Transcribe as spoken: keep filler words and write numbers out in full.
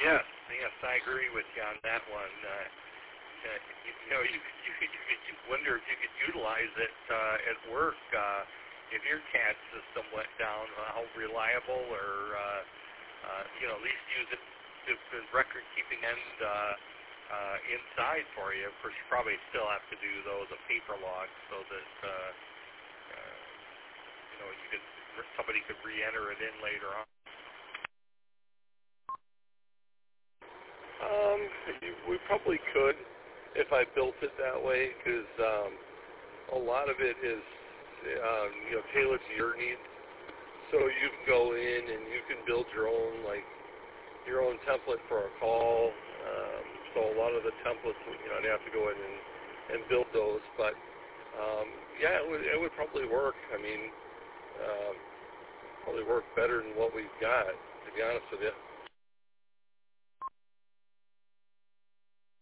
Yes, yes, I agree with you on that one. Uh, uh, you, you know, you, you, you could wonder if you could utilize it uh, at work. Uh, if your C A D system went down, uh, how reliable, or uh, uh, you know, at least use it to, as record-keeping end uh, uh, inside for you. Of course, you probably still have to do those a paper log so that uh, uh, you know you could somebody could re-enter it in later on. Um, we probably could if I built it that way, because um, a lot of it is um, you know tailored to your needs. So you can go in and you can build your own like your own template for a call. Um, so a lot of the templates, you know, I'd have to go in and, and build those. But um, yeah, it would it would probably work. I mean, um, probably work better than what we've got, to be honest with you.